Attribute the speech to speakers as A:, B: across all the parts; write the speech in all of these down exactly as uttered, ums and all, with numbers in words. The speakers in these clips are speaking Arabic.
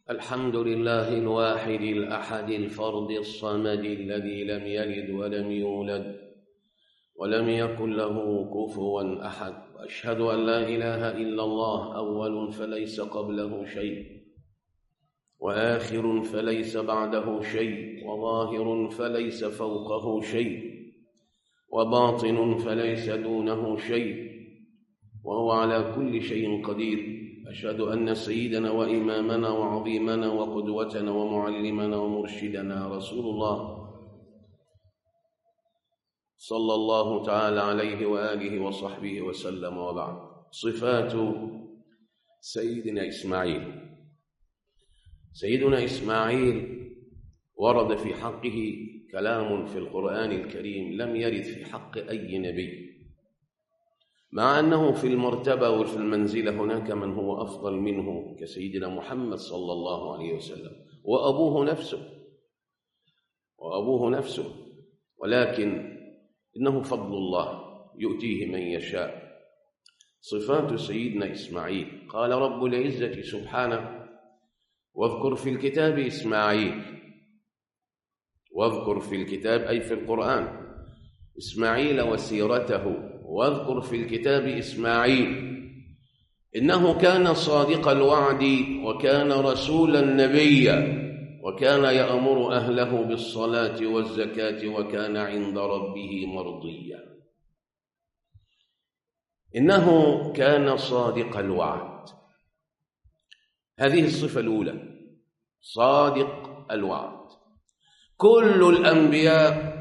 A: الحمد لله الواحد الأحد الفرد الصمد الذي لم يلد ولم يولد ولم يكن له كفوا أحد، وأشهد أن لا إله إلا الله أول فليس قبله شيء، وآخر فليس بعده شيء، وظاهر فليس فوقه شيء، وباطن فليس دونه شيء، وهو على كل شيء قدير. أشهد أن سيدنا وإمامنا وعظيمنا وقدوتنا ومعلمنا ومرشدنا رسول الله صلى الله تعالى عليه وآله وصحبه وسلم، وبعد. صفات سيدنا إسماعيل. سيدنا إسماعيل ورد في حقه كلام في القرآن الكريم لم يرد في حق أي نبي، مع أنه في المرتبة وفي المنزلة هناك من هو أفضل منه كسيدنا محمد صلى الله عليه وسلم، وأبوه نفسه وأبوه نفسه ولكن إنه فضل الله يؤتيه من يشاء. صفات سيدنا إسماعيل: قال رب العزة سبحانه: واذكر في الكتاب إسماعيل. واذكر في الكتاب أي في القرآن إسماعيل وسيرته. واذكر في الكتاب إسماعيل إنه كان صادق الوعد وكان رسولا نبيا وكان يأمر أهله بالصلاة والزكاة وكان عند ربه مرضيا. إنه كان صادق الوعد، هذه الصفة الأولى، صادق الوعد. كل الأنبياء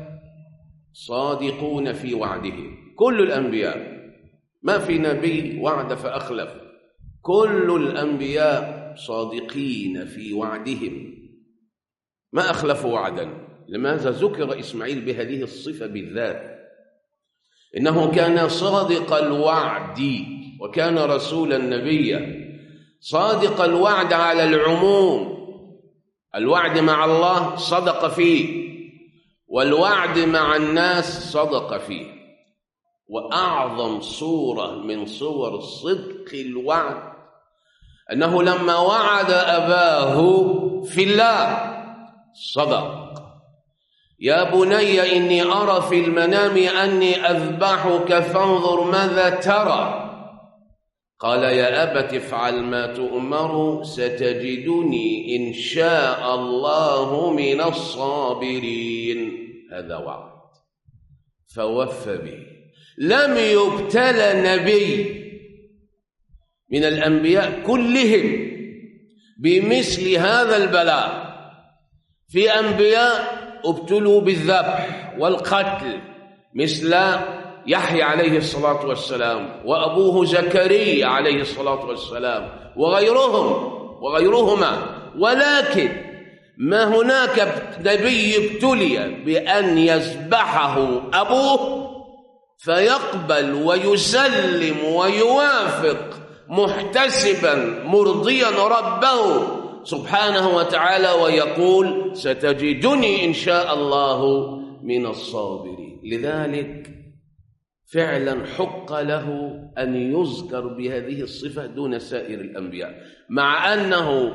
A: صادقون في وعدهم، كل الأنبياء، ما في نبي وعد فأخلف، كل الأنبياء صادقين في وعدهم ما أخلفوا وعدا. لماذا ذكر إسماعيل بهذه الصفة بالذات؟ إنه كان صادق الوعد وكان رسولا نبيا. صادق الوعد على العموم، الوعد مع الله صدق فيه، والوعد مع الناس صدق فيه. وأعظم صورة من صور صدق الوعد أنه لما وعد أباه في الله صدق: يا بني إني أرى في المنام أني أذبحك فانظر ماذا ترى. قال: يا أبت افعل ما تؤمر ستجدني إن شاء الله من الصابرين. هذا وعد فوفى به. لم يبتلى نبي من الأنبياء كلهم بمثل هذا البلاء. في أنبياء ابتلوا بالذبح والقتل مثل يحيى عليه الصلاة والسلام وأبوه زكريا عليه الصلاة والسلام وغيرهم وغيرهما، ولكن ما هناك نبي ابتلي بأن يذبحه أبوه فيقبل ويسلم ويوافق محتسبا مرضيا ربه سبحانه وتعالى ويقول: ستجدني إن شاء الله من الصابرين. لذلك فعلا حق له أن يذكر بهذه الصفة دون سائر الأنبياء، مع أنه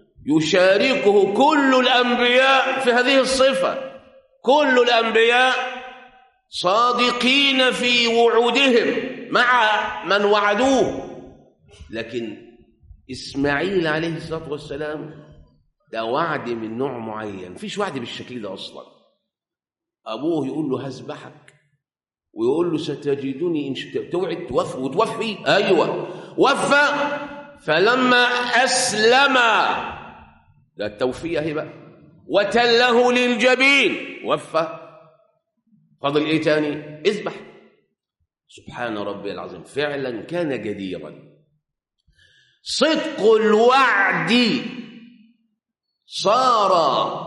A: يشاركه كل الأنبياء في هذه الصفة. كل الأنبياء صادقين في وعودهم مع من وعدوه، لكن إسماعيل عليه الصلاة والسلام ده وعد من نوع معين، مفيش وعد بالشكل ده أصلا. أبوه يقول له هذبحك ويقول له ستجدني إن شئت، توعد توفي وتوفي. أيوة وفى، فلما أسلم ده التوفية هي بقى، وتله للجبين وفى. فضل إيه تاني؟ اذبح. سبحان ربي العظيم، فعلا كان جديرا. صدق الوعد صار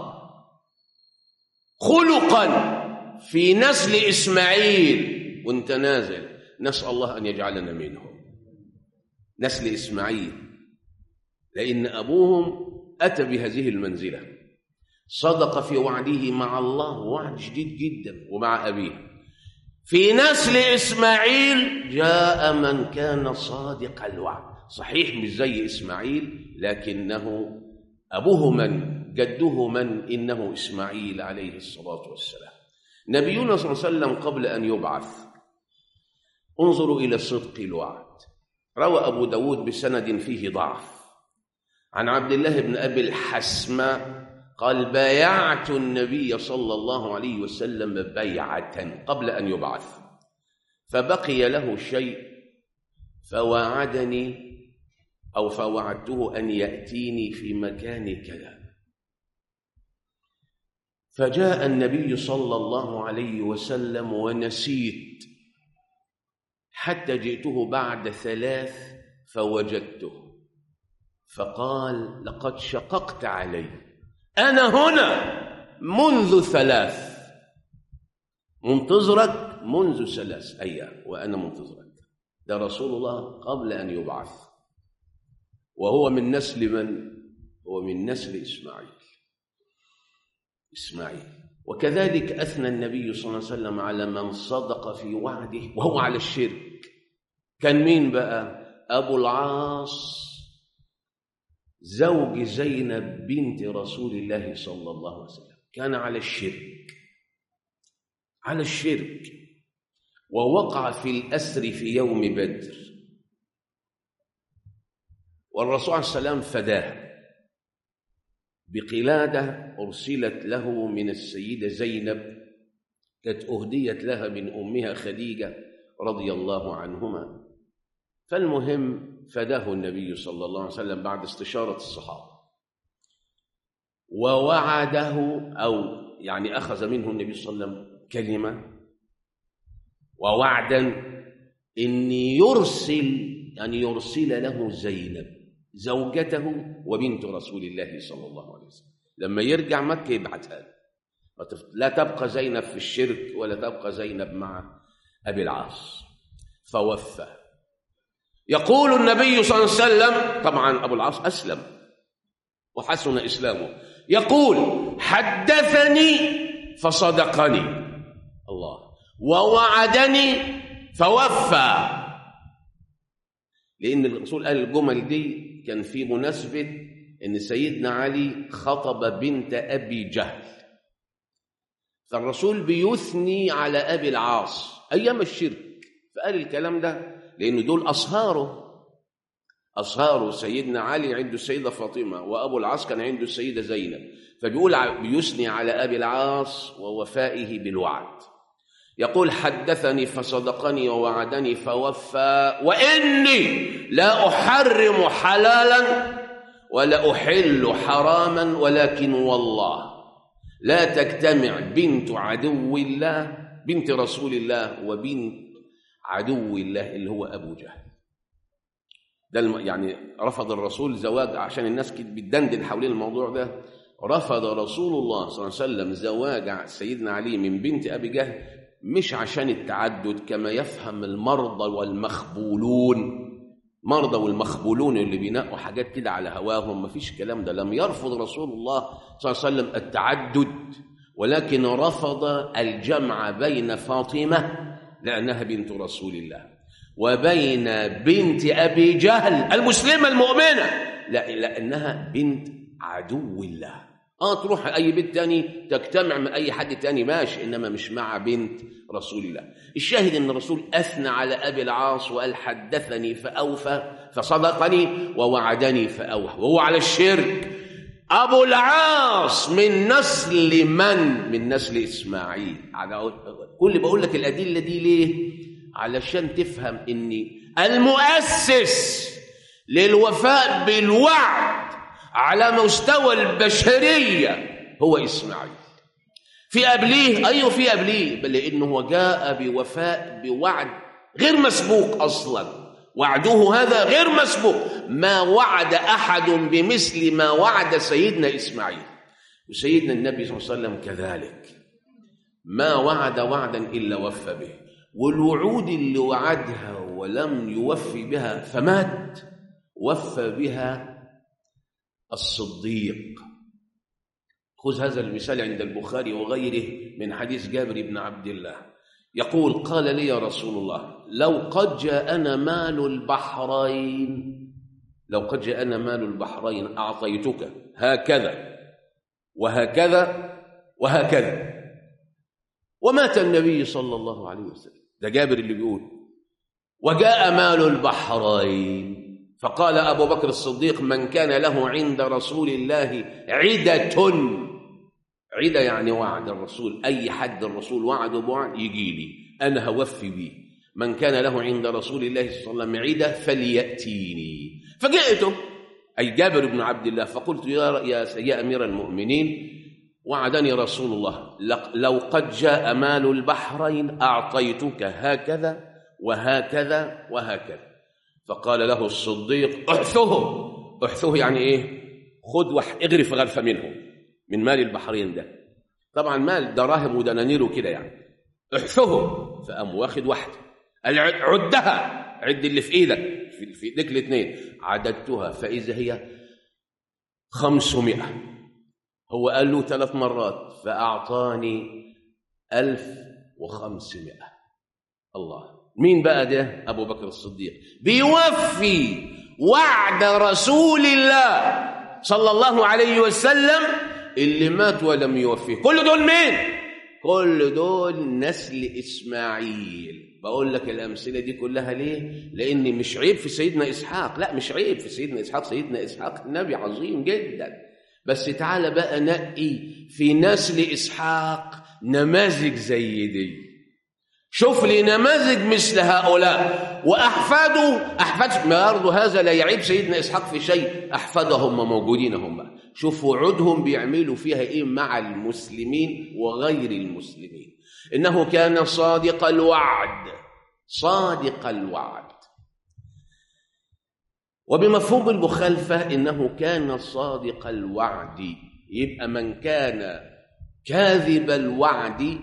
A: خلقا في نسل إسماعيل وانت نازل. نسأل الله أن يجعلنا منهم، نسل إسماعيل، لأن أبوهم أتى بهذه المنزلة، صدق في وعده مع الله وعد شديد جدا ومع أبيه. في نسل إسماعيل جاء من كان صادق الوعد، صحيح مش زي إسماعيل لكنه أبوه من؟ جده من؟ إنه إسماعيل عليه الصلاة والسلام. نبينا صلى الله عليه وسلم قبل أن يبعث، انظروا إلى صدق الوعد. روى أبو داود بسند فيه ضعف عن عبد الله بن أبي الحسمة قال: بايعت النبي صلى الله عليه وسلم بيعة قبل أن يبعث، فبقي له شيء فوعدني أو فوعدته أن يأتيني في مكان كذا، فجاء النبي صلى الله عليه وسلم ونسيت حتى جئته بعد ثلاث فوجدته، فقال: لقد شققت علي، أنا هنا منذ ثلاث، منتظرك منذ ثلاث أيام وأنا منتظرك. ده رسول الله قبل أن يبعث، وهو من نسل من؟ هو من نسل إسماعيل. إسماعيل. وكذلك أثنى النبي صلى الله عليه وسلم على من صدق في وعده وهو على الشرك. كان مين بقى؟ أبو العاص زوج زينب بنت رسول الله صلى الله عليه وسلم، كان على الشرك، على الشرك، ووقع في الأسر في يوم بدر، والرسول عليه السلام فداه بقلادة أرسلت له من السيدة زينب، كانت أهديت لها من أمها خديجة رضي الله عنهما. فالمهم فداه النبي صلى الله عليه وسلم بعد استشارة الصحابة، ووعده أو يعني أخذ منه النبي صلى الله عليه وسلم كلمة ووعدا إن يرسل أن يرسل له زينب زوجته وبنت رسول الله صلى الله عليه وسلم، لما يرجع مكة يبعثها له، لا تبقى زينب في الشرك ولا تبقى زينب مع أبي العاص. فوفى. يقول النبي صلى الله عليه وسلم، طبعا أبو العاص أسلم وحسن إسلامه، يقول: حدثني فصدقني الله، ووعدني فوفى. لأن الرسول قال الجمل دي كان في مناسبة أن سيدنا علي خطب بنت أبي جهل، فالرسول بيثني على أبي العاص أيام الشرك، فقال الكلام ده لأن دول أصهاره، أصهاره سيدنا علي عنده السيدة فاطمة، وأبو العاص كان عنده السيدة زينب، فبيقول بيثني على أبي العاص ووفائه بالوعد. يقول: حدثني فصدقني ووعدني فوفى، وإني لا أحرم حلالا ولا أحل حراما، ولكن والله لا تجتمع بنت عدو الله، بنت رسول الله، وبنت عدو الله اللي هو أبو جهل. ده يعني رفض الرسول زواج، عشان الناس كده بتدندن حوالين الموضوع ده، رفض رسول الله صلى الله عليه وسلم زواج سيدنا علي من بنت أبي جهل، مش عشان التعدد كما يفهم المرضى والمخبولون، مرضى والمخبولون اللي بينقوا حاجات كده على هواهم، ما فيش الكلام ده. لم يرفض رسول الله صلى الله عليه وسلم التعدد، ولكن رفض الجمع بين فاطمة لأنها بنت رسول الله وبين بنت أبي جهل المسلمة المؤمنة لا لأنها بنت عدو الله. آه تروح أي بنت تاني تجتمع مع أي حد تاني ماشي، إنما مش مع بنت رسول الله. الشاهد أن الرسول أثنى على أبي العاص وقال: حدثني فأوفى فصدقني ووعدني فأوفى، وهو على الشرك. أبو العاص من نسل من؟ من نسل إسماعيل. كل بقول لك الأدلة دي ليه؟ علشان تفهم أن المؤسس للوفاء بالوعد على مستوى البشرية هو إسماعيل. في قبليه، أيوه في قبليه، بل لأنه هو جاء بوفاء بوعد غير مسبوق أصلا، وعده هذا غير مسبوق، ما وعد أحد بمثل ما وعد سيدنا إسماعيل. وسيدنا النبي صلى الله عليه وسلم كذلك ما وعد وعدا إلا وفى به، والوعود اللي وعدها ولم يوفي بها فمات وفى بها الصديق. خذ هذا المثال عند البخاري وغيره من حديث جابر بن عبد الله يقول: قال لي يا رسول الله: لو قد جاءنا مال البحرين لو قد جاءنا مال البحرين أعطيتك هكذا وهكذا وهكذا. ومات النبي صلى الله عليه وسلم. ده جابر اللي بيقول وجاء مال البحرين، فقال أبو بكر الصديق من كان له عند رسول الله عدة، عدة يعني وعد الرسول، أي حد الرسول وعده بوعد يجي لي أنا هوفي به، من كان له عند رسول الله صلى الله عليه وسلم عدة فليأتيني. فجئته أي جابر بن عبد الله فقلت يا يا أمير المؤمنين وعدني رسول الله لو قد جاء مال البحرين أعطيتك هكذا وهكذا وهكذا. فقال له الصديق احثه، احثه يعني ايه؟ خذ وح اغرف غرفه منه من مال البحرين ده، طبعا مال دراهم ودنانير وكده يعني. احثه، فقام واخد واحده عدها، عد اللي في ايدك، في ايديك الاثنين. عددتها فاذا هي خمسمائة. هو قال له ثلاث مرات فاعطاني ألف وخمسمائة. الله، مين بقى ده؟ أبو بكر الصديق بيوفي وعد رسول الله صلى الله عليه وسلم اللي مات ولم يوفيه. كل دول مين؟ كل دول نسل إسماعيل. بقول لك الأمثلة دي كلها ليه؟ لأن مش عيب في سيدنا إسحاق، لا مش عيب في سيدنا إسحاق، سيدنا إسحاق نبي عظيم جدا، بس تعالى بقى نقي في نسل إسحاق نماذج زي دي. شوف لي نماذج مثل هؤلاء وأحفاده، أحفاد برضه هذا لا يعيب سيدنا إسحاق في شيء، أحفادهم موجودين هم. شوفوا وعودهم بيعملوا فيها إيه مع المسلمين وغير المسلمين. إنه كان صادق الوعد، صادق الوعد. وبمفهوم المخالفة إنه كان صادق الوعد، يبقى من كان كاذب الوعد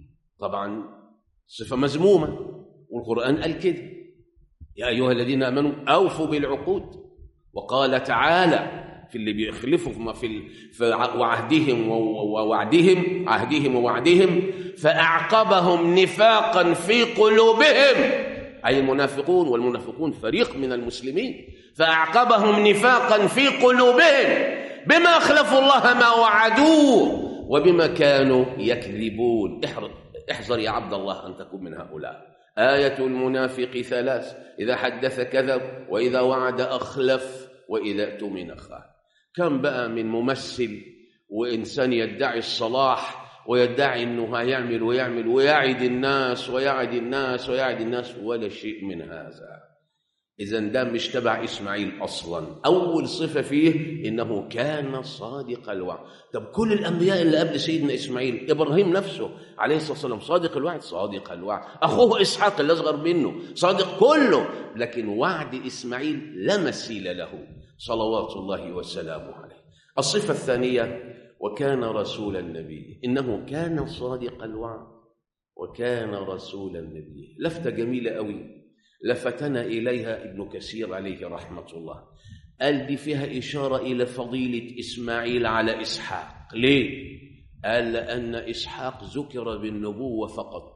A: طبعا صفة مذمومة، والقرآن قال كده يا أيها الذين آمنوا أوفوا بالعقود. وقال تعالى في اللي بيخلفوا في وعهدهم ووعدهم، عهدهم ووعدهم، فأعقبهم نفاقا في قلوبهم، أي المنافقون، والمنافقون فريق من المسلمين، فأعقبهم نفاقا في قلوبهم بما أخلفوا الله ما وعدوه وبما كانوا يكذبون. احذر يا عبد الله أن تكون من هؤلاء. آية المنافق ثلاث: إذا حدث كذب، وإذا وعد أخلف، وإذا اؤتمن خان. كم بقى من ممثل وإنسان يدعي الصلاح ويدعي أنه هيعمل ويعمل ويعد الناس ويعد الناس ويعد الناس ولا شيء من هذا. إذن ده مش تبع إسماعيل أصلا. أول صفة فيه إنه كان صادق الوعد. طب كل الأنبياء اللي قبل سيدنا إسماعيل، إبراهيم نفسه عليه الصلاة والسلام صادق الوعد، صادق الوعد. أخوه إسحاق اللي أصغر منه صادق كله، لكن وعد إسماعيل لا مثيل له صلوات الله وسلامه عليه. الصفة الثانية وكان رسول النبي، إنه كان صادق الوعد وكان رسول النبي. لفتة جميلة قوي لفتنا إليها ابن كثير عليه رحمة الله، قال دي فيها إشارة إلى فضيلة إسماعيل على إسحاق. ليه؟ قال لأن إسحاق ذكر بالنبوة فقط،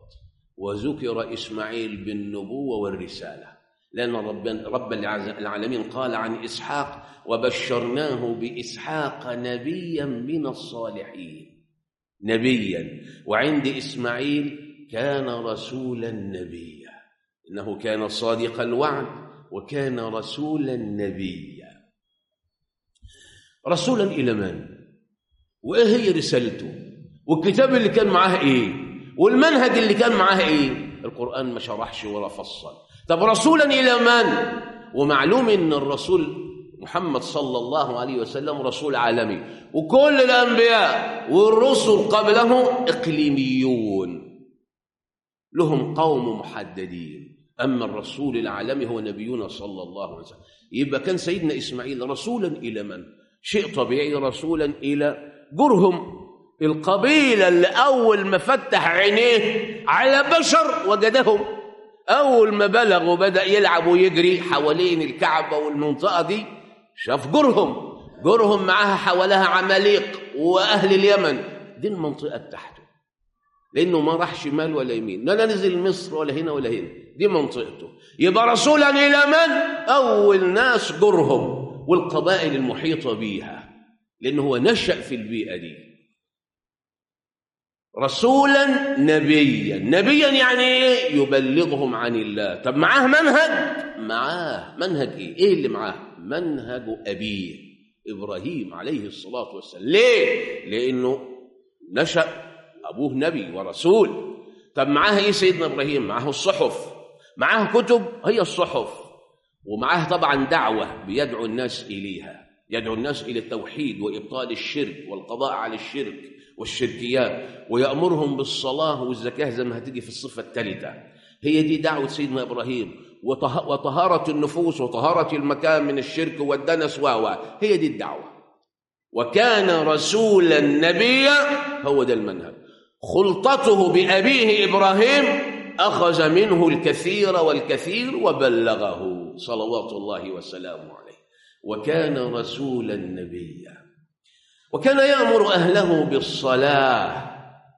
A: وذكر إسماعيل بالنبوة والرسالة، لأن رب, رب العالمين قال عن إسحاق وبشرناه بإسحاق نبيا من الصالحين، نبيا. وعند إسماعيل كان رسولا نبيا، إنه كان صادق الوعد وكان رسولا نبيا. رسولا إلى من؟ وإيه هي رسالته؟ والكتاب اللي كان معاه إيه؟ والمنهج اللي كان معاه إيه؟ القرآن ما شرحش ولا فصل. طب رسولا إلى من؟ ومعلوم إن الرسول محمد صلى الله عليه وسلم رسول عالمي، وكل الأنبياء والرسل قبله إقليميون لهم قوم محددين، أما الرسول العالمي هو نبينا صلى الله عليه وسلم. يبقى كان سيدنا إسماعيل رسولا إلى من؟ شيء طبيعي، رسولا إلى جرهم، القبيلة اللي أول ما فتح عينيه على بشر وجدهم، أول ما بلغ وبدأ يلعب ويجري حوالين الكعبة والمنطقة دي شاف جرهم، جرهم معها حوالها عماليق وأهل اليمن، دي المنطقة بتاعته، لأنه ما راح شمال ولا يمين، لا نزل مصر ولا هنا ولا هنا، دي منطقته. يبقى رسولا إلى من؟ أول ناس جرهم، والقبائل المحيطة بيها، لأنه هو نشأ في البيئة دي. رسولا نبيا، نبيا يعني ايه؟ يبلغهم عن الله. طب معاه منهج؟ معاه منهج ايه؟ ايه اللي معاه؟ منهج أبيه إبراهيم عليه الصلاة والسلام. ليه؟ لأنه نشأ أبوه نبي ورسول. طب معاه ايه سيدنا إبراهيم؟ معاه الصحف، معاه كتب هي الصحف، ومعاه طبعا دعوة بيدعو الناس إليها، يدعو الناس إلى التوحيد وإبطال الشرك والقضاء على الشرك والشركيات، ويأمرهم بالصلاة والزكاة زي ما هتيجي في الصفة الثالثة. هي دي دعوة سيدنا إبراهيم، وطهارة النفوس وطهارة المكان من الشرك والدنس واوا، هي دي الدعوة. وكان رسولا نبيا، هو ده المنهج. خلطته بأبيه إبراهيم أخذ منه الكثير والكثير وبلغه صلوات الله وسلامه عليه. وكان رسولا نبيا، وكان يأمر أهله بالصلاة.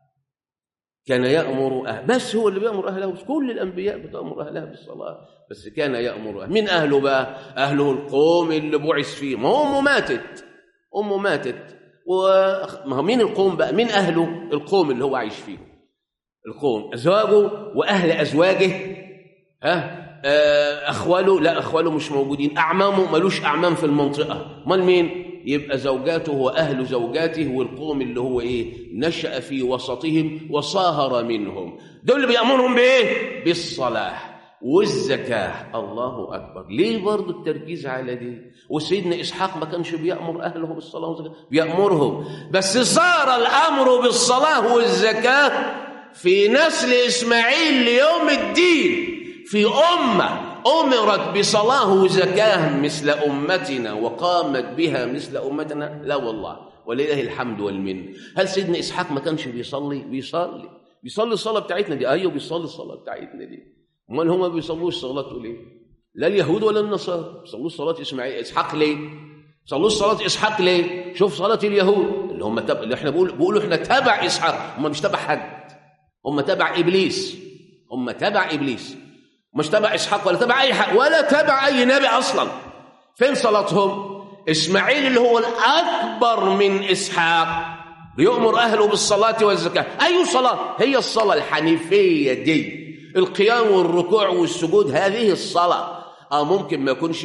A: كان يأمر أهله، بس هو اللي بيأمر أهله، كل الأنبياء بتأمر أهلها بالصلاة، بس كان يأمر أهله. من أهله بقى؟ أهله القوم اللي بعث فيه. ما هو أمه ماتت، أمه ماتت، وما هو مين القوم بقى؟ من أهله القوم اللي هو عايش فيهم، القوم أزواجه وأهل أزواجه، ها أخواله، لا أخواله مش موجودين، أعمامه ملوش أعمام في المنطقة، مال مين؟ يبقى زوجاته وأهل زوجاته والقوم اللي هو إيه؟ نشأ في وسطهم وصاهر منهم. دول اللي بيأمرهم بإيه؟ بالصلاة والزكاة. الله أكبر. ليه برضو التركيز على دي؟ وسيدنا إسحاق ما كانش بيأمر أهله بالصلاة والزكاة؟ بيأمرهم، بس صار الأمر بالصلاة والزكاة في نسل إسماعيل ليوم الدين، في أمة أمرت بصلاة وزكاة مثل أمتنا وقامت بها مثل أمتنا. لا والله، ولله الحمد والمن. هل سيدنا إسحاق ما كانش بيصلي؟ بيصلي بيصلي الصلاة بتاعتنا دي. أيوه بيصلي الصلاة بتاعتنا دي. أمال هم ما بيصلوش صلاته ليه؟ لا اليهود ولا النصارى بيصلوا صلاة إسماعيل إسحاق ليه؟ بيصلوا صلاة إسحاق ليه؟ شوف صلاة اليهود اللي هم تبع، اللي احنا بيقولوا بيقولوا احنا تبع إسحاق، هم مش تبع حد، هم تبع إبليس، هم تبع إبليس، مش تبع إسحاق ولا تبع أي حق ولا تبع أي نبي أصلا. فين صلاتهم؟ إسماعيل اللي هو الأكبر من إسحاق بيؤمر أهله بالصلاة والزكاة. أي صلاة؟ هي الصلاة الحنيفية دي، القيام والركوع والسجود، هذه الصلاة. آه ممكن ما يكونش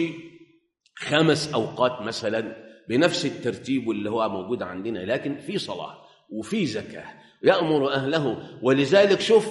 A: خمس أوقات مثلا بنفس الترتيب اللي هو موجود عندنا، لكن في صلاة وفي زكاة، يأمر أهله. ولذلك شوف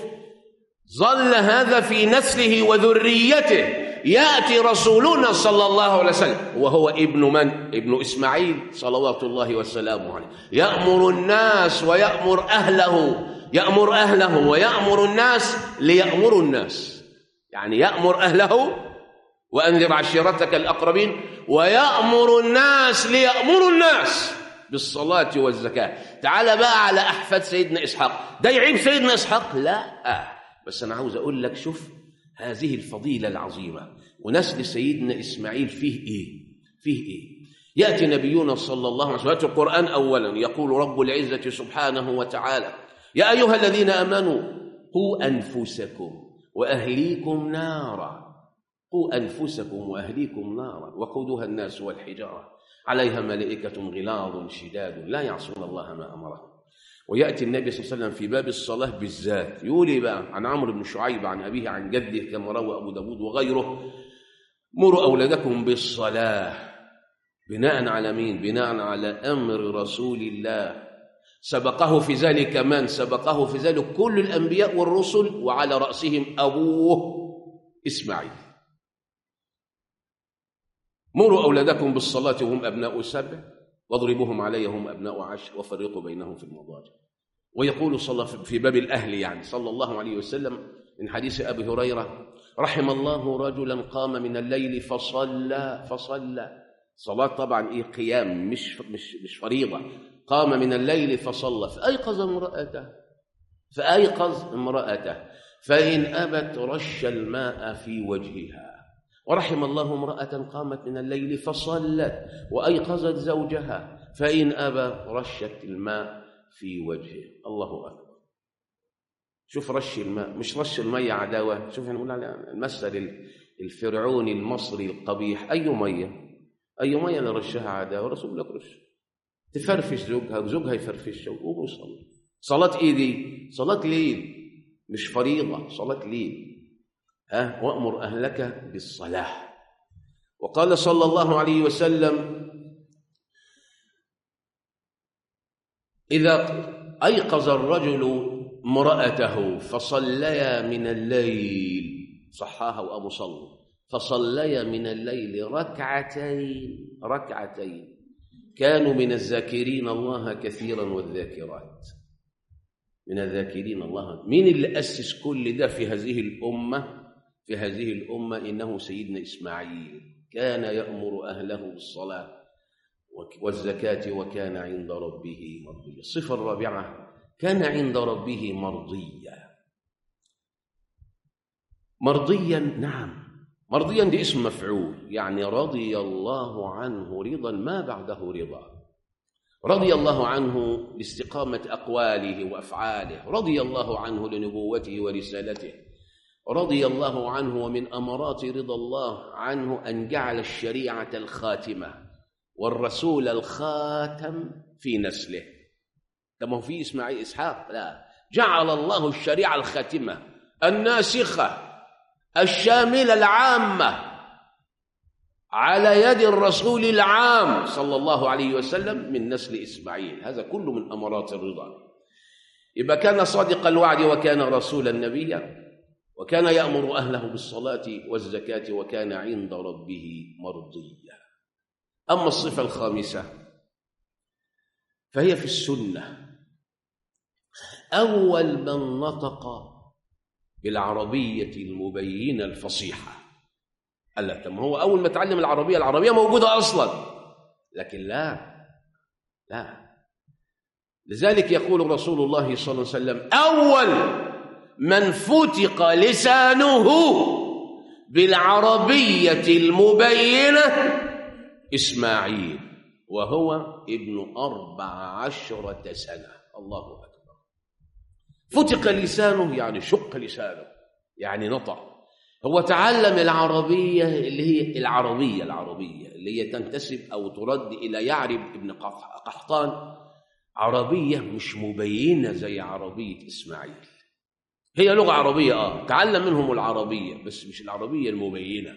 A: ظل هذا في نسله وذريته. يأتي رسولنا صلى الله عليه وسلم وهو ابن من؟ ابن إسماعيل صلوات الله وسلامه عليه، يأمر الناس ويأمر أهله، يأمر أهله ويأمر الناس ليأمروا الناس، يعني يأمر أهله وأنذر عشيرتك الأقربين، ويأمر الناس ليأمروا الناس بالصلاة والزكاة. تعال بقى على أحفاد سيدنا إسحاق، ده يعيب سيدنا إسحاق؟ لا، بس أنا عاوز أقول لك شوف هذه الفضيلة العظيمة. ونسل سيدنا إسماعيل فيه إيه؟ فيه إيه؟ يأتي نبينا صلى الله عليه وسلم في القرآن أولا يقول رب العزة سبحانه وتعالى: يا أيها الذين آمنوا قوا أنفسكم وأهليكم نارا، قوا أنفسكم وأهليكم نارا وقودها الناس والحجارة عليها ملائكة غلاظ شداد لا يعصون الله ما أمرهم. ويأتي النبي صلى الله عليه وسلم في باب الصلاة بالذات يقول إيه بقى؟ عن عمرو بن شعيب عن أبيه عن جده كما روى أبو داود وغيره: مروا أولادكم بالصلاة. بناء على مين؟ بناء على أمر رسول الله. سبقه في ذلك من؟ سبقه في ذلك كل الأنبياء والرسل، وعلى رأسهم أبوه إسماعيل. مروا أولادكم بالصلاة وهم أبناء سبع واضربوهم عليها هم أبناء عشر وفرقوا بينهم في المضاجع. ويقول صلى في باب الأهل يعني صلى الله عليه وسلم من حديث أبي هريرة: رحم الله رجلا قام من الليل فصلى فصلى صلاة طبعا إيه؟ قيام، مش مش مش فريضة. قام من الليل فصلى فأيقظ امرأته فأيقظ امرأته فإن أبت رش الماء في وجهها. ورحم الله امرأة قامت من الليل فصلت وأيقظت زوجها فإن أبى رشت الماء في وجهه. الله أكبر. شوف رش الماء، مش رش المية عداوة. شوف نقول على المثل الفرعوني المصري القبيح: أي مية؟ أي مية اللي رشها عادة ورسول لك رش، تفرفش زوجها وزوجها يفرفش وقوم يصلي. صلاة إيه دي؟ صلاة ليل مش فريضة، صلاة ليل. ها وأمر أهلك بالصلاة. وقال صلى الله عليه وسلم: إذا أيقظ الرجل امرأته فصليا من الليل، صحاها وأبو صلى، فصليا من الليل ركعتين ركعتين كانوا من الذاكرين الله كثيرا والذاكرات. من الذاكرين الله. مين اللي أسس كل ده في هذه الأمة؟ في هذه الأمة إنه سيدنا إسماعيل، كان يأمر أهله بالصلاة والزكاة وكان عند ربه مرضيا. الصفة الرابعة: كان عند ربه مرضيا. مرضيا، نعم، مرضيا دي اسم مفعول، يعني رضي الله عنه رضا ما بعده رضا. رضي الله عنه لاستقامة أقواله وأفعاله، رضي الله عنه لنبوته ورسالته، رضي الله عنه. ومن أمارات رضا الله عنه أن جعل الشريعة الخاتمة والرسول الخاتم في نسله. كما في إسماعيل إسحاق، لا، جعل الله الشريعة الخاتمة الناسخة الشاملة العامة على يد الرسول العام صلى الله عليه وسلم من نسل إسماعيل. هذا كله من أمارات الرضا. يبقى كان صادق الوعد وكان رسولا نبيا وكان يأمر أهله بالصلاة والزكاة وكان عند ربه مرضيا. أما الصفة الخامسة فهي في السنة. أول من نطق بالعربية المبينة الفصيحة. قال لك ما هو أول ما تعلم العربية، العربية موجودة أصلا، لكن لا لا لذلك يقول رسول الله صلى الله عليه وسلم: أول من فتق لسانه بالعربية المبينة إسماعيل، وهو ابن أربع عشرة سنة. الله أكبر. فتق لسانه يعني شق لسانه، يعني نطق. هو تعلم العربية اللي هي العربية العربية اللي هي تنتسب أو ترد إلى يعرب ابن قحطان، عربية مش مبينة زي عربية إسماعيل. هي لغة عربية، آه تعلم منهم العربية بس مش العربية المبينة.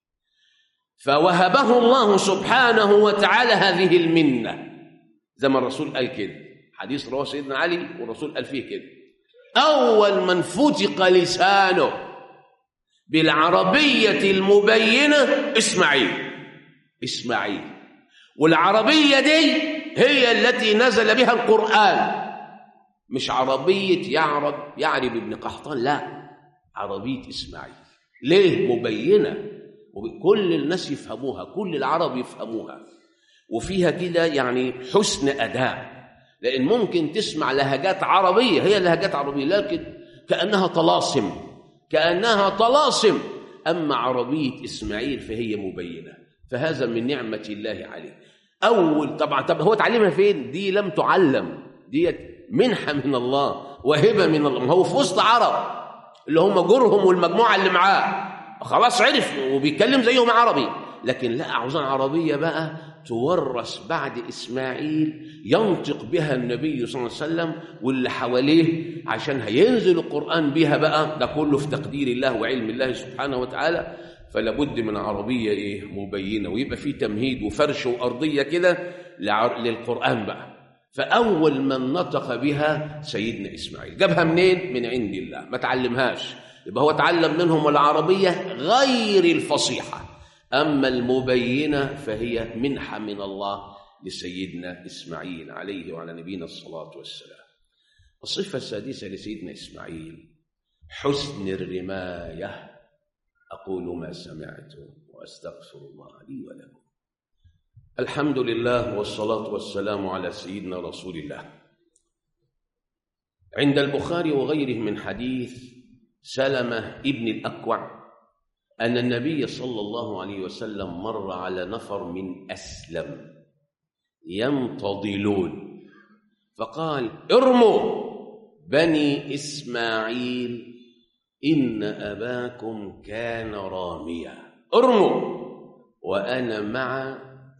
A: فوهبه الله سبحانه وتعالى هذه المنة، زي ما الرسول قال كده، حديث رواه سيدنا علي والرسول قال فيه كده: أول من فتق لسانه بالعربية المبينة إسماعيل. إسماعيل. والعربية دي هي التي نزل بها القرآن، مش عربية يعرب يعرب ابن قحطان، لا، عربية إسماعيل. ليه؟ مبينة، كل الناس يفهموها، كل العرب يفهموها، وفيها كده يعني حسن أداء. لأن ممكن تسمع لهجات عربية، هي لهجات عربية لكن كأنها طلاسم، كأنها طلاسم. أما عربية إسماعيل فهي مبينة، فهذا من نعمة الله عليه. أول طبعا طب هو تعلمها فين؟ دي لم تعلم، دي منحة من الله وهبة من الله. هو في وسط عرب اللي هم جرهم والمجموعة اللي معاه، خلاص عرف وبيتكلم زيهم عربي، لكن لا، عاوزان عربية بقى تورث بعد إسماعيل ينطق بها النبي صلى الله عليه وسلم واللي حواليه، عشان هينزل القرآن بها بقى. ده كله في تقدير الله وعلم الله سبحانه وتعالى. فلا بد من عربية إيه؟ مبينة، ويبقى فيه تمهيد وفرش وأرضية كده للقرآن بقى. فأول من نطق بها سيدنا إسماعيل. جابها منين؟ من عند الله، ما تعلمهاش. يبقى هو تعلم منهم العربية غير الفصيحة، أما المبينة فهي منحة من الله لسيدنا إسماعيل عليه وعلى نبينا الصلاة والسلام. الصفة السادسة لسيدنا إسماعيل حسن الرماية. أقول ما سمعت وأستغفر الله لي ولكم. الحمد لله والصلاة والسلام على سيدنا رسول الله. عند البخاري وغيره من حديث سلمة ابن الأكوع أن النبي صلى الله عليه وسلم مر على نفر من أسلم يمتضلون، فقال: ارموا بني إسماعيل إن أباكم كان راميا، ارموا وأنا مع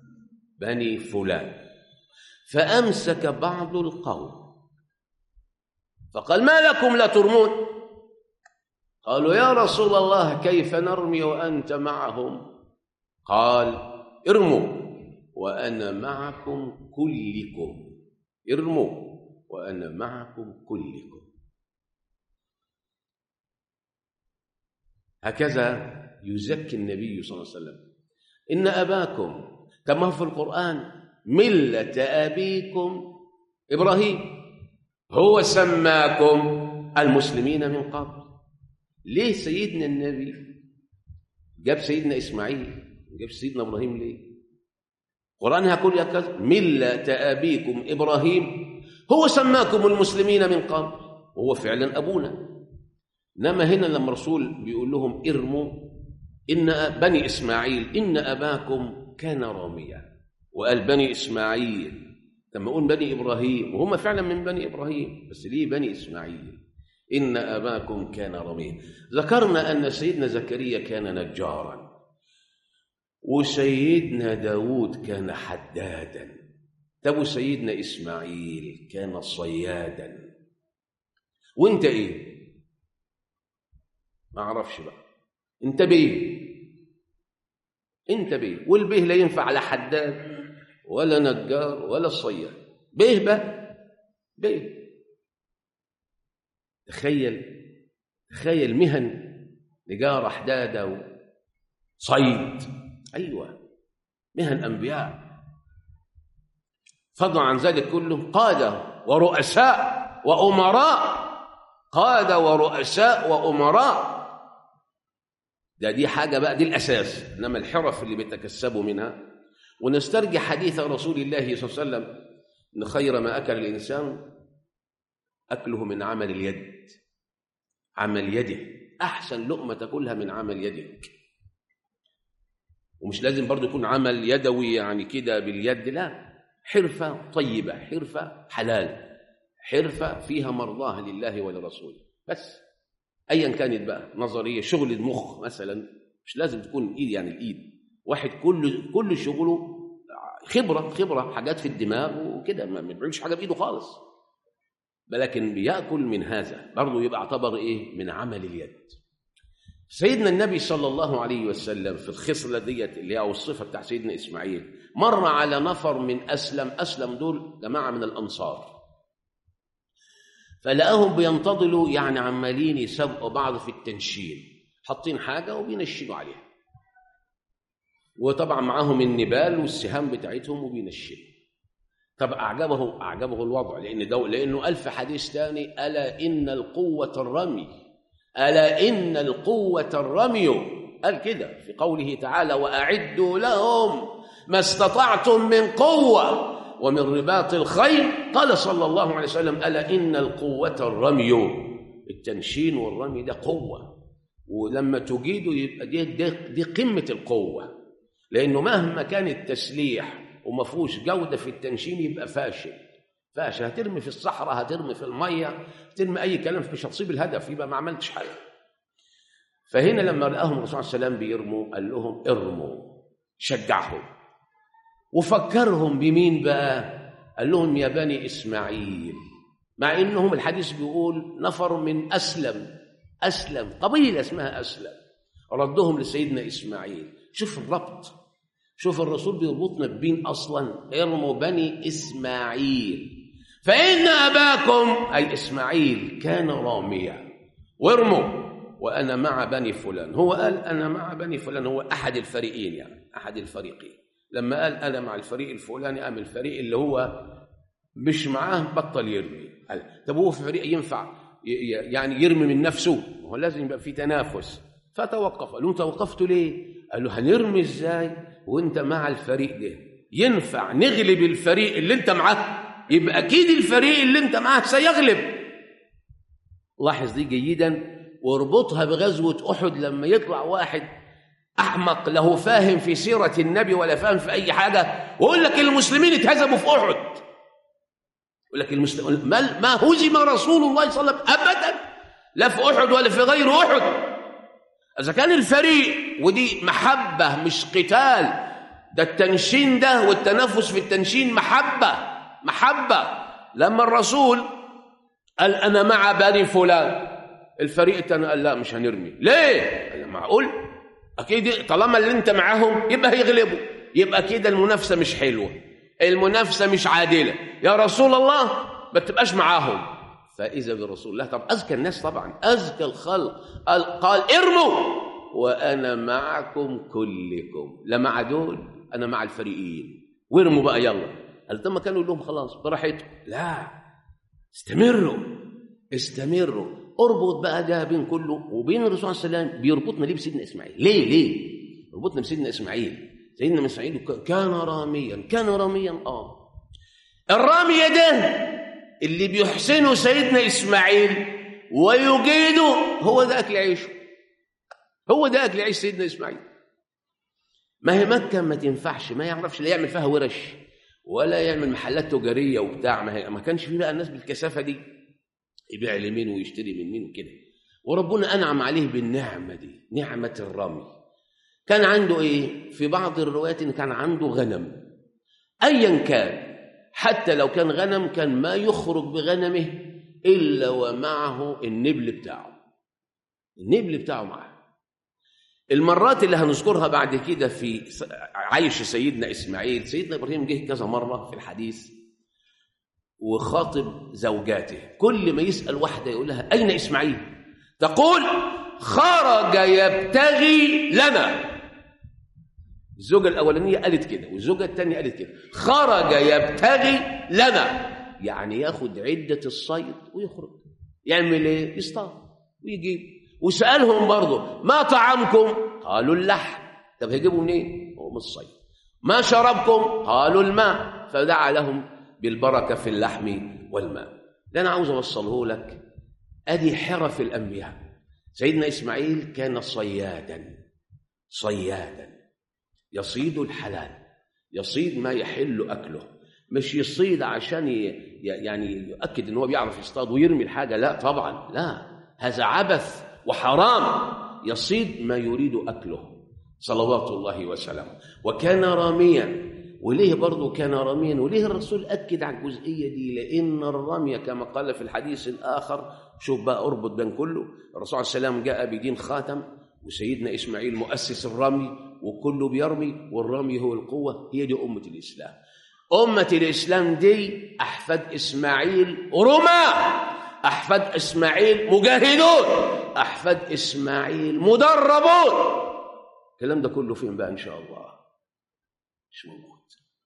A: بني فلان. فأمسك بعض القوم فقال: ما لكم لا ترمون؟ قالوا: يا رسول الله كيف نرمي وأنت معهم؟ قال: ارموا وأنا معكم كلكم، ارموا وأنا معكم كلكم. هكذا يزكي النبي صلى الله عليه وسلم. إن أباكم كما في القرآن ملة أبيكم إبراهيم، هو سماكم المسلمين من قبل. ليه سيدنا النبي جاب سيدنا إسماعيل جاب سيدنا إبراهيم؟ ليه؟ القرآن هيقول هكذا: ملة أبيكم إبراهيم هو سماكم المسلمين من قبل، وهو فعلا أبونا. إنما هنا لما الرسول بيقول لهم ارموا، إن بني إسماعيل إن أباكم كان راميا، وقال بني إسماعيل. لما يقول بني إبراهيم وهم فعلا من بني إبراهيم، بس ليه بني إسماعيل؟ إن أباكم كان راميا. ذكرنا أن سيدنا زكريا كان نجارا، وسيدنا داود كان حدادا، طب سيدنا إسماعيل كان صيادا. وانت ايه؟ ما اعرفش بقى. انت بيه انت بيه والبيه لا ينفع لا حداد ولا نجار ولا صياد، بيه بقى بيه. تخيل تخيل مهن نجارة حدادة وصيد، ايوه مهن انبياء. فضلا عن ذلك كله قادة ورؤساء وأمراء، قادة ورؤساء وأمراء. ده دي حاجة بقى، دي الأساس. إنما الحرف اللي بيتكسبوا منها. ونسترجع حديث رسول الله صلى الله عليه وسلم إن خير ما أكل الإنسان أكله من عمل اليد. عمل يده أحسن لقمة تاكلها من عمل يدك. ومش لازم برضو يكون عمل يدوي يعني كده باليد، لا، حرفة طيبة، حرفة حلال، حرفة فيها مرضاه لله ولرسوله. بس أيا كانت بقى، نظرية، شغل المخ مثلا، مش لازم تكون إيد يعني الإيد. واحد كل كل شغله خبرة خبرة حاجات في الدماغ وكده، ما بيعملش حاجة بإيده خالص، لكن بيأكل من هذا برضه يبقى اعتبر إيه؟ من عمل اليد. سيدنا النبي صلى الله عليه وسلم في الخصلة ديت اللي هي الصفة بتاع سيدنا إسماعيل، مر على نفر من أسلم. أسلم دول جماعة من الأنصار، فلقاهم بينتظلوا يعني عمالين يسابقوا بعض في التنشين، حاطين حاجة وبينشنوا عليها، وطبعا معاهم النبال والسهام بتاعتهم وبينشنوا. طب أعجبه أعجبه الوضع، لأن ده لأنه ألف حديث ثاني: ألا إن القوة الرمي، ألا إن القوة الرمي. قال كده في قوله تعالى: وأعدوا لهم ما استطعتم من قوة ومن رباط الخيل. قال صلى الله عليه وسلم: ألا إن القوة الرمي. التنشين والرمي ده قوة، ولما تجيده يبقى دي, دي, دي قمة القوة، لأنه مهما كان التسليح وما فيهوش جودة في التنشين يبقى فاشل فاشل. هترمي في الصحراء، هترمي في المية، هترمي أي كلام، مش هتصيب الهدف، يبقى ما عملتش حاجة. فهنا لما رآهم الرسول صلى الله عليه وسلم بيرموا قال لهم ارموا، شجعهم وفكرهم بمين بقى؟ قال لهم يا بني إسماعيل، مع إنهم الحديث بيقول نفر من أسلم أسلم قبيلة اسمها أسلم، ردهم لسيدنا إسماعيل. شوف الربط، شوف الرسول بيربطنا بين أصلا. ارموا بني إسماعيل فإن أباكم أي إسماعيل كان راميا، وارموا وأنا مع بني فلان. هو قال أنا مع بني فلان، هو أحد الفريقين، يعني أحد الفريقين. لما قال أنا مع الفريق الفلاني، قام الفريق اللي هو مش معاه بطل يرمي. قال طب هو في فريق ينفع يعني يرمي من نفسه؟ هو لازم يبقى في تنافس. فتوقف. قالوا توقفتوا ليه؟ قالوا هنرمي ازاي وانت مع الفريق ده؟ ينفع نغلب الفريق اللي انت معاه؟ يبقى اكيد الفريق اللي انت معاه سيغلب. لاحظ دي جيدا واربطها بغزوة أحد، لما يطلع واحد أحمق له فاهم في سيرة النبي ولا فاهم في أي حاجة ويقول لك المسلمين اتهزموا في أحد، يقول لك المسلمين ما, ما هزم رسول الله صلى الله عليه وسلم أبدا، لا في أحد ولا في غير أحد. إذا كان الفريق، ودي محبة مش قتال، ده التنشين ده والتنافس في التنشين محبة محبة. لما الرسول قال أنا مع بني فلان، الفريق التاني قال لا مش هنرمي. ليه؟ قال معقول؟ أكيد طالما اللي أنت معاهم يبقى هيغلبوا، يبقى كده المنافسة مش حلوة، المنافسة مش عادلة. يا رسول الله ما تبقاش معاهم. فإذا برسول الله، طب أزكى الناس طبعا، أزكى الخلق، قال, قال ارموا وأنا معكم كلكم. لا مع دول، أنا مع الفريقين، وارموا بقى يلا. قال لما كانوا لهم خلاص براحتهم، لا استمروا استمروا. اربط بقى ده بين كله وبين الرسول صلى الله عليه وسلم. بيربطنا ليه بسيدنا إسماعيل؟ ليه ليه ربطنا بسيدنا إسماعيل؟ سيدنا إسماعيل كان راميا، كان راميا آه الرامي ده اللي بيحسنه سيدنا إسماعيل ويجيده، هو ده أكل عيشه، هو ده أكل عيش سيدنا إسماعيل. ما هي مكة ما تنفعش، ما يعرفش لا يعمل فيها ورش ولا يعمل محلات تجارية وبتاع، ما, هي ما كانش فيه بقى الناس بالكثافة دي، يبيع لمين ويشتري من مين وكده. وربنا أنعم عليه بالنعمة دي، نعمة الرمي. كان عنده إيه؟ في بعض الروايات إن كان عنده غنم، أيا كان، حتى لو كان غنم كان ما يخرج بغنمه إلا ومعه النبل بتاعه، النبل بتاعه معه. المرات اللي هنذكرها بعد كده في عيش سيدنا إسماعيل، سيدنا إبراهيم جه كذا مرة في الحديث وخاطب زوجاته، كل ما يسأل واحدة يقول لها أين إسماعيل؟ تقول خرج يبتغي لنا. الزوجة الأولانية قالت كده والزوجة الثانية قالت كده، خرج يبتغي لنا، يعني ياخد عدة الصيد ويخرج. يعمل ايه؟ يصطاد ويجيب. وسألهم برضه ما طعامكم؟ قالوا اللحم. طب هيجيبوا منين؟ هو من الصيد. ما شربكم؟ قالوا الماء. فدعا لهم بالبركة في اللحم والماء. ده أنا عاوز أوصله لك، أدي حرف الأنبياء. سيدنا إسماعيل كان صيادا، صيادا يصيد الحلال، يصيد ما يحل أكله، مش يصيد عشان يعني يؤكد أنه بيعرف يصطاد ويرمي الحاجة، لا طبعا، لا، هذا عبث وحرام. يصيد ما يريد أكله صلوات الله وسلامه. وكان راميا. وليه برضو كان راميا؟ وليه الرسول أكد على الجزئية دي؟ لأن الرمي كما قال في الحديث الآخر، شوف بقى اربط بين كله، الرسول عليه السلام جاء بدين خاتم، وسيدنا إسماعيل مؤسس الرمي، وكله بيرمي، والرمي هو القوة. هي دي أمة الإسلام. أمة الإسلام دي أحفاد إسماعيل رمى، أحفاد إسماعيل مجاهدون، أحفاد إسماعيل مدربون. الكلام ده كله فين بقى إن شاء الله؟ مش موجود،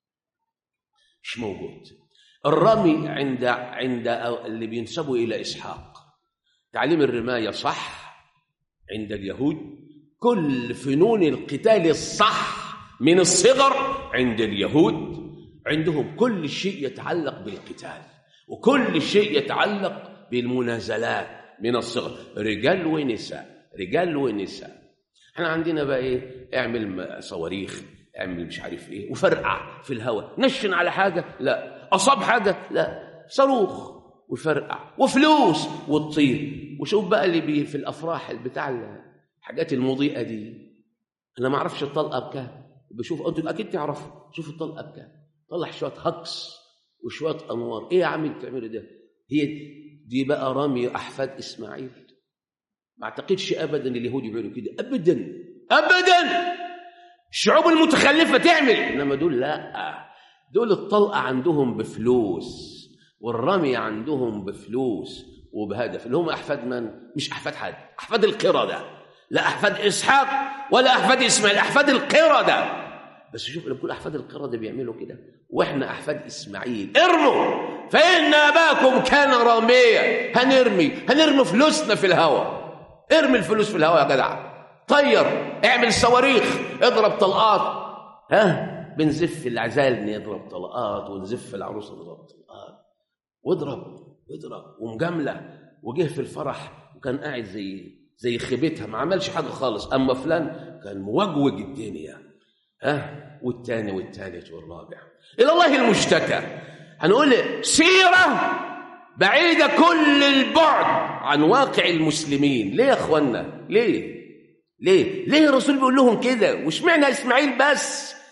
A: مش موجود. الرمي عند عند اللي بينسبوا إلى إسحاق، تعليم الرماية صح عند اليهود، كل فنون القتال الصح من الصغر عند اليهود، عندهم كل شيء يتعلق بالقتال وكل شيء يتعلق بالمنازلات من الصغر، رجال ونساء، رجال ونساء. احنا عندنا بقى ايه؟ اعمل صواريخ، اعمل مش عارف ايه، وفرقع في الهواء، نشن على حاجة لا، أصاب حاجة لا، صاروخ وفرقع وفلوس وتطير. وشوف بقى اللي بي في الأفراح بتاع الحاجات المضيئة دي، أنا ما أعرفش الطلقة بكام، بشوف أنتوا أكيد تعرفوا، شوف الطلقة بكام، طلع شوية هكس وشوية أنوار. إيه يا عمي بتعملوا ده؟ هي دي بقى رمي أحفاد إسماعيل. ما أعتقدش أبدا اليهود يعملوا كده، أبدا أبدا. الشعوب المتخلفة تعمل، إنما دول لا، دول الطلقة عندهم بفلوس والرمي عندهم بفلوس وبهدف، اللي هم أحفاد من؟ مش أحفاد حد، أحفاد القردة، لا أحفاد إسحاق ولا أحفاد إسماعيل، أحفاد القردة. بس شوف لما كل أحفاد القردة بيعملوا كده، وإحنا أحفاد إسماعيل ارموا فإن أباكم كان راميا. هنرمي هنرمي فلوسنا في الهواء، ارمي الفلوس في الهواء يا جدع، طير، اعمل صواريخ، اضرب طلقات، ها بنزف العزال نضرب طلقات، ونزف العروسه نضرب طلقات، واضرب واضرب ومجامله. وجه في الفرح وكان قاعد زي زي خيبتها، ما عملش حاجه خالص، اما فلان كان موجوج الدنيا، ها والثاني والثالث والرابع. الى الله المشتكى. هنقول سيره بعيده كل البعد عن واقع المسلمين. ليه يا اخوانا؟ ليه ليه ليه الرسول بيقول لهم كده؟ واشمعنى اسماعيل بس؟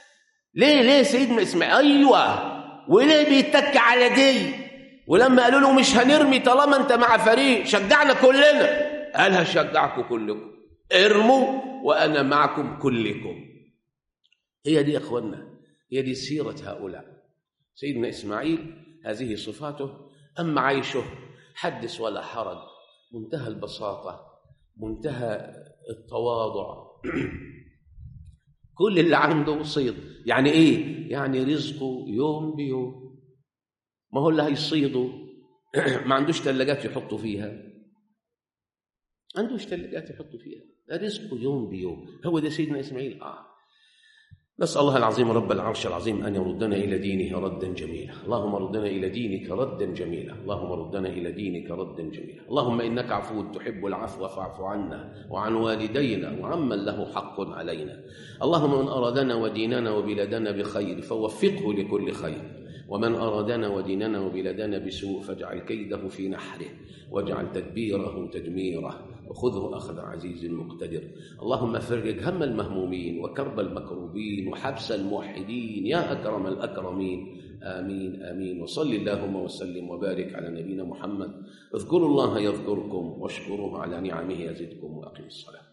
A: ليه ليه سيدنا إسماعيل؟ أيوة، وليه بيتك على دي؟ ولما قالوا له مش هنرمي طالما أنت مع فريق، شجعنا كلنا، قال هشجعكم كلكم، ارموا وأنا معكم كلكم. هي دي يا أخوانا، هي دي سيرة هؤلاء. سيدنا إسماعيل هذه صفاته. أما عيشه حدث ولا حرج، منتهى البساطة، منتهى التواضع. كل اللي عنده صيد. يعني إيه؟ يعني رزقه يوم بيوم. ما هو اللي هيصيده ما عندوش ثلاجات يحطوا فيها، عندوش ثلاجات يحطوا فيها، رزقه يوم بيوم. هو ده سيدنا إسماعيل. آه نسأل الله العظيم رب العرش العظيم أن يردنا إلى دينه ردا جميلا. اللهم ردنا إلى دينك ردا جميلا. اللهم ردنا إلى دينك ردا جميلا. اللهم إنك عفو تحب العفو فاعف عنا وعن والدينا وعمن له حق علينا. اللهم من أرادنا وديننا وبلادنا بخير فوفقه لكل خير، ومن أرادنا وديننا وبلادنا بسوء فاجعل كيده في نحره واجعل تدبيره تدميره وخذه أخذ عزيز مقتدر. اللهم فرج هم المهمومين وكرب المكروبين وحبس الموحدين يا أكرم الأكرمين. آمين آمين. وصل اللهم وسلم وبارك على نبينا محمد. اذكروا الله يذكركم واشكروه على نعمه يزدكم وأقم الصلاة.